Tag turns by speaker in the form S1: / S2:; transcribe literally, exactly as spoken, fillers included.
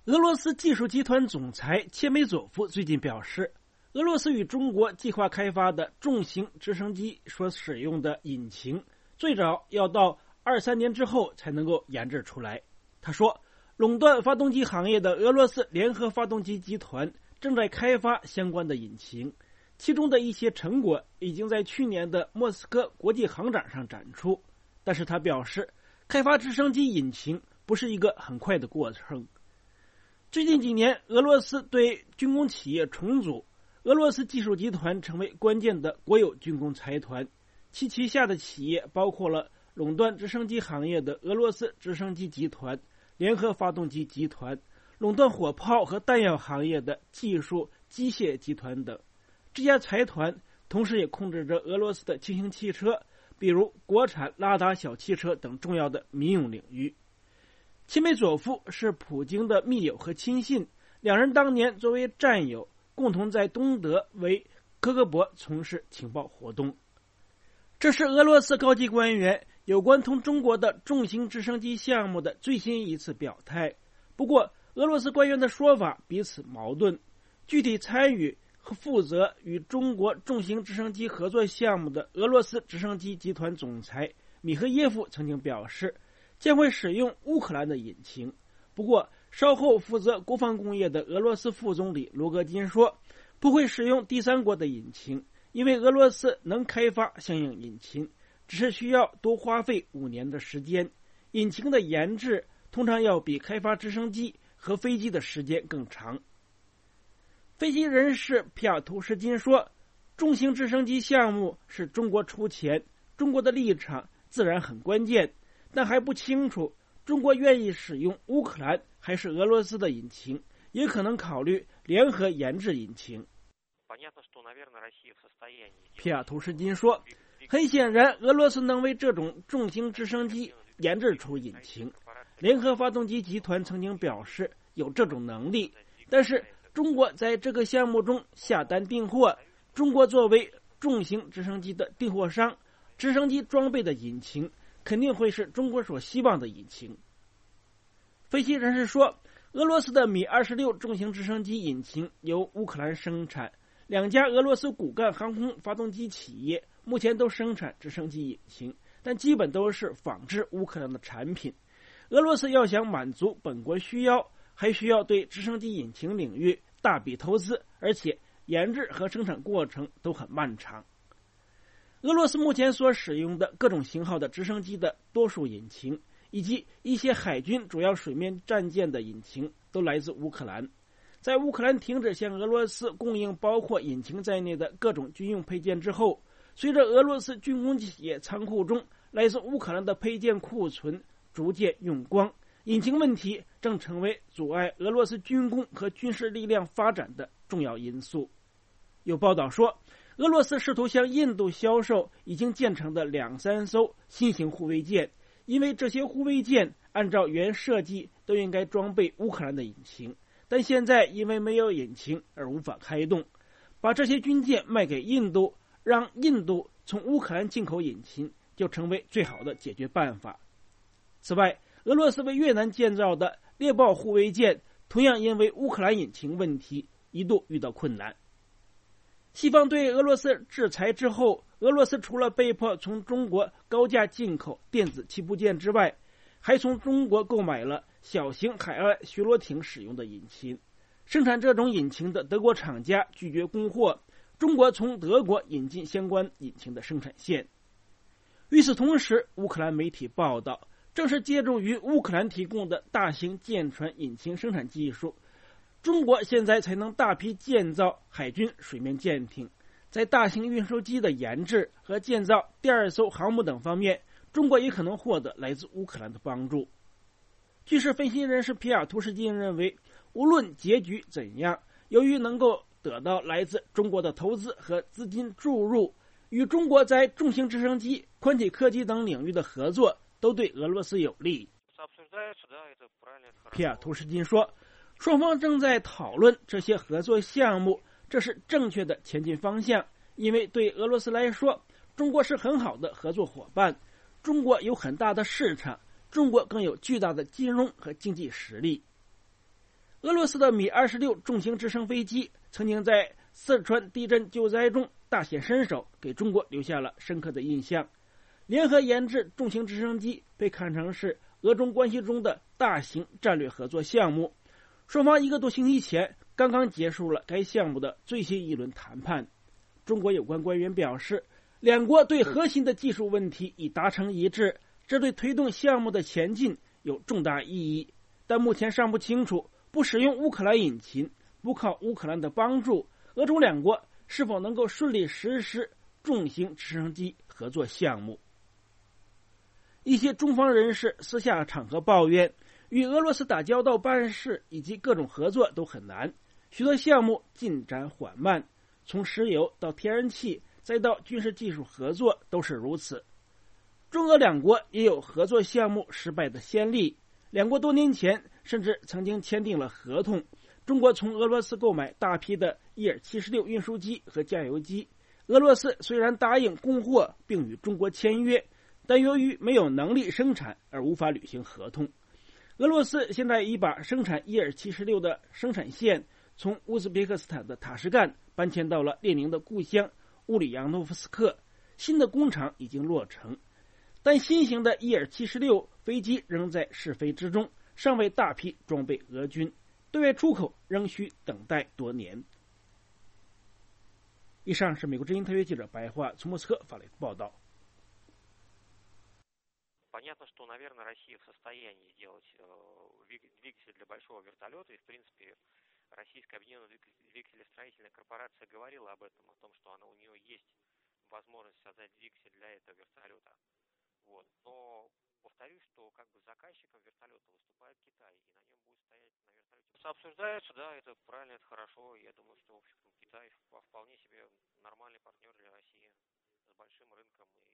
S1: 俄罗斯技术集团总裁切梅佐夫最近表示，俄罗斯与中国计划开发的重型直升机所使用的引擎，最早要到二三年之后才能够研制出来。他说，垄断发动机行业的俄罗斯联合发动机集团正在开发相关的引擎，其中的一些成果已经在去年的莫斯科国际航展上展出。但是他表示，开发直升机引擎不是一个很快的过程。最近几年，俄罗斯对军工企业重组，俄罗斯技术集团成为关键的国有军工财团，其旗下的企业包括了垄断直升机行业的俄罗斯直升机集团、联合发动机集团，垄断火炮和弹药行业的技术机械集团等。这家财团同时也控制着俄罗斯的轻型汽车，比如国产拉达小汽车等重要的民用领域。切梅佐夫是普京的密友和亲信，两人当年作为战友，共同在东德为科格勃从事情报活动。这是俄罗斯高级官员有关同中国的重型直升机项目的最新一次表态。不过，俄罗斯官员的说法彼此矛盾。具体参与和负责与中国重型直升机合作项目的俄罗斯直升机集团总裁米赫耶夫曾经表示，将会使用乌克兰的引擎。不过，稍后负责国防工业的俄罗斯副总理罗戈金说，不会使用第三国的引擎，因为俄罗斯能开发相应引擎，只是需要多花费五年的时间。引擎的研制通常要比开发直升机和飞机的时间更长。分析人士皮亚图什金说，重型直升机项目是中国出钱，中国的立场自然很关键，但还不清楚中国愿意使用乌克兰还是俄罗斯的引擎，也可能考虑联合研制引擎。皮亚图什金说，很显然俄罗斯能为这种重型直升机研制出引擎，联合发动机集团曾经表示有这种能力，但是中国在这个项目中下单订货，中国作为重型直升机的订货商，直升机装备的引擎肯定会是中国所希望的引擎。分析人士说，俄罗斯的米二十六重型直升机引擎由乌克兰生产，两家俄罗斯骨干航空发动机企业目前都生产直升机引擎，但基本都是仿制乌克兰的产品。俄罗斯要想满足本国需要，还需要对直升机引擎领域大笔投资，而且研制和生产过程都很漫长。俄罗斯目前所使用的各种型号的直升机的多数引擎，以及一些海军主要水面战舰的引擎都来自乌克兰。在乌克兰停止向俄罗斯供应包括引擎在内的各种军用配件之后，随着俄罗斯军工企业仓库中来自乌克兰的配件库存逐渐用光，引擎问题正成为阻碍俄罗斯军工和军事力量发展的重要因素。有报道说，俄罗斯试图向印度销售已经建成的两三艘新型护卫舰，因为这些护卫舰按照原设计都应该装备乌克兰的引擎，但现在因为没有引擎而无法开动。把这些军舰卖给印度，让印度从乌克兰进口引擎，就成为最好的解决办法。此外，俄罗斯为越南建造的猎豹护卫舰同样因为乌克兰引擎问题一度遇到困难。西方对俄罗斯制裁之后，俄罗斯除了被迫从中国高价进口电子气部件之外，还从中国购买了小型海外巡逻艇使用的引擎。生产这种引擎的德国厂家拒绝供货，中国从德国引进相关引擎的生产线。与此同时，乌克兰媒体报道，正是借助于乌克兰提供的大型舰船引擎生产技术，中国现在才能大批建造海军水面舰艇。在大型运输机的研制和建造第二艘航母等方面，中国也可能获得来自乌克兰的帮助。据是分析人士皮亚图什金认为，无论结局怎样，由于能够得到来自中国的投资和资金注入，与中国在重型直升机、宽体客机等领域的合作都对俄罗斯有利。皮亚图什金说，双方正在讨论这些合作项目，这是正确的前进方向，因为对俄罗斯来说，中国是很好的合作伙伴，中国有很大的市场，中国更有巨大的金融和经济实力。 俄罗斯的米二十六重型直升飞机曾经在四川地震救灾中大显身手，给中国留下了深刻的印象。联合研制重型直升机被看成是俄中关系中的大型战略合作项目，双方一个多星期前刚刚结束了该项目的最新一轮谈判。中国有关官员表示，两国对核心的技术问题已达成一致，这对推动项目的前进有重大意义，但目前尚不清楚不使用乌克兰引擎，不靠乌克兰的帮助，俄中两国是否能够顺利实施重型直升机合作项目。一些中方人士私下场合抱怨，与俄罗斯打交道办事以及各种合作都很难，许多项目进展缓慢，从石油到天然气再到军事技术合作都是如此。中俄两国也有合作项目失败的先例，两国多年前甚至曾经签订了合同，中国从俄罗斯购买大批的伊尔七十六运输机和加油机，俄罗斯虽然答应供货并与中国签约，但由于没有能力生产而无法履行合同。俄罗斯现在已把生产伊尔七十六的生产线从乌兹别克斯坦的塔什干搬迁到了列宁的故乡乌里扬诺夫斯克，新的工厂已经落成，但新型的伊尔七十六飞机仍在试飞之中，尚未大批装备俄军，对外出口仍需等待多年。以上是美国之音特约记者白桦从莫斯科发来的报道。
S2: Понятно, что, наверное, Россия в состоянии сделать двигатель для большого вертолета, и, в принципе, Российская объединенная двигателестроительная корпорация говорила об этом, о том, что она, у нее есть возможность создать двигатель для этого вертолета. Вот. Но повторюсь, что как бы заказчиком вертолета выступает Китай, и на нем будет стоять на вертолете. Обсуждается, да, это правильно, это хорошо. Я думаю, что, в общем, Китай вполне себе нормальный партнер для России с большим рынком и